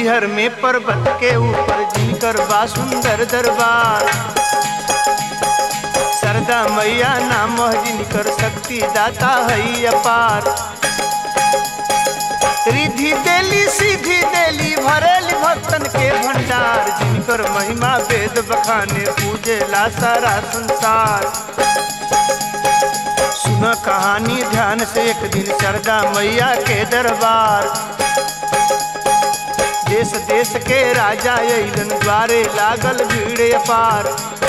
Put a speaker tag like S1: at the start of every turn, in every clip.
S1: मैहर में पर्वत के ऊपर जिनकर बा सुंदर दरबार। सरदा मैया नाम जिनकर शक्ति दाता है अपार। रिधि देली सीधी देली भरेली भक्तन के भंडार। जिनकर महिमा वेद बखाने पूजे ला सारा संसार। सुना कहानी ध्यान से एक दिन सरदा मैया के दरबार। देश देश के राजा अइलन द्वारे लागल भीड़ अपार।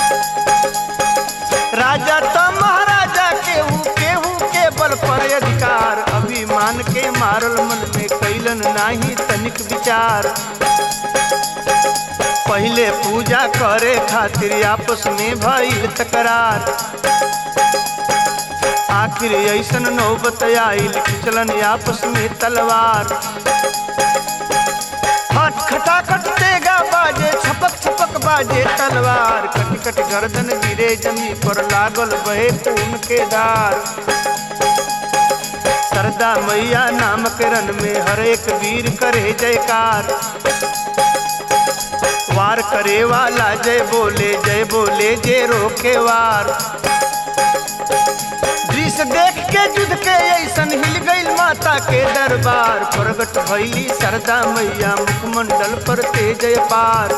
S1: राजा तो महाराजा केहू के बल पर अधिकार। अभिमान के मारल मन में कैलन नाही तनिक विचार। पहले पूजा करे खातिर आपस में भइल तकरार। आखिर ऐसन नौबत आइल चलन आपस में तलवार। खटाखट तेगा बाजे छपक छपक बाजे तलवार। कट कट गर्दन गिरे जमी पर लागल बहे खून के धार। सरदा मैया नाम के रन में हर एक वीर करे जयकार। वार करे वाला जय बोले जे रोके वार। दृश्य देख के युद्ध के ऐसन हिल गईल माता के दरबार। प्रगट भइली सरदा मैया मुखमंडल पर तेज अपार।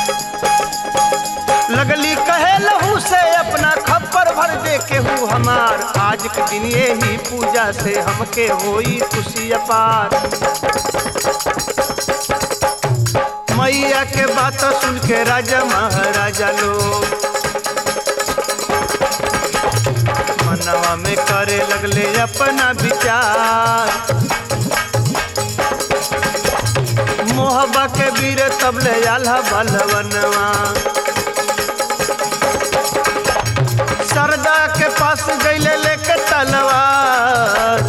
S1: लगली कहे लहू से अपना खप्पर भर दे केहू हमार। आज के दिन यही पूजा से हमके होई खुशी अपार। मैया के बात सुन के राजा महाराजा लोग मनवा में करे लगले अपना विचार। मोहब्बा के वीर तबले आल्हा बलवनवा। सरदा के पास गईले लेके तलवार।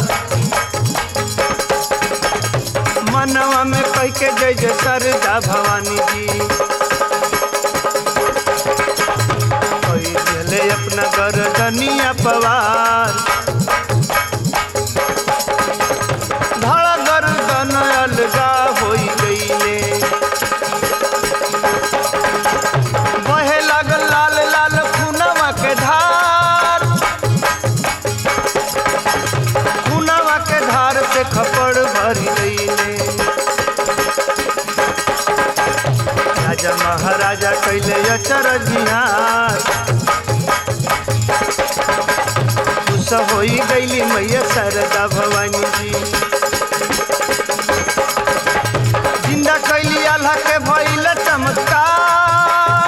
S1: मनवा में कह के जय जय सरदा भवानी जी। अपना गर्दनिया पवार। धड़ा गर्दन अलगा होई गईले। बहे लागल लाल लाल खूनवा के धार। खूनवा के धार से खपड़ भरी गईले। राजा महाराजा कैले अचरज निहार। होई गईली मैया सरदा भवानी जी। जिंदा कैली आल्हा के भइल चमत्कार।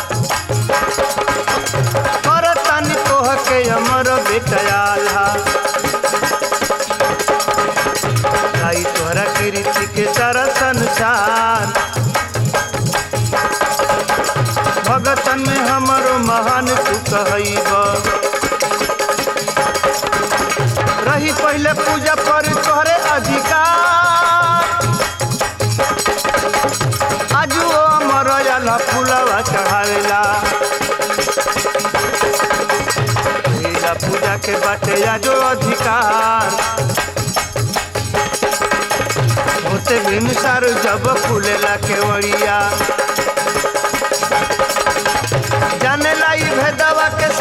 S1: करतानी तोह के अमर बेटा आल्हा। गाई तोहरा के रीति के सारा संसार। भगतन में हमरो महान तू कहब। रही पहले पूजा पर तोहरे अधिकार। आजू अमर आल्हा फूलवा चढ़ावेला। पूजा के बाटे आजो अधिकार। होते बिनुसार जब फूलेला केवड़िया। जाने लाई भेदवा के